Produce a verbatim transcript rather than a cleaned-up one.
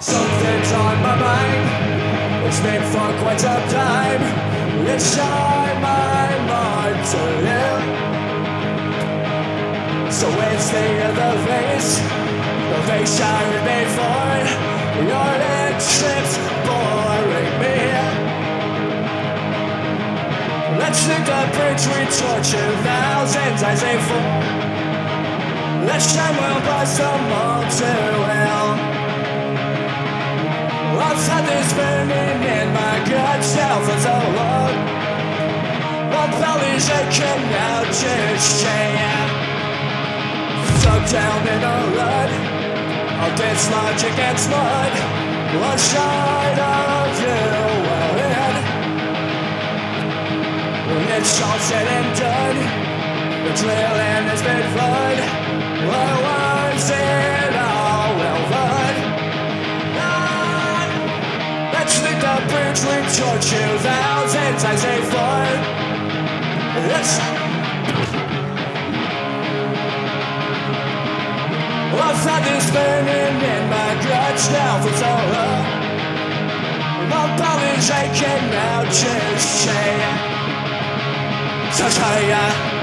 Something's on my mind. It's been for quite some time. It's on my mind to live. So it's the other face, the face I was made for. Your entrance boring me. Let's think the bridge we torture thousands as a fool. Let's shine will bust them all to hell. I've had this burning in my guts now for so long. My belly's aching now, just shame. Stuck down in a rut, I'll dislodge against mud. What side of you will in? When it's all said and done, the drilling has been fun. What was it all well done? Let's think the bridge we torture thousands as a flood. Let's I've had this burning in my guts now for so long. My belly's aching now, just say, so tell ya.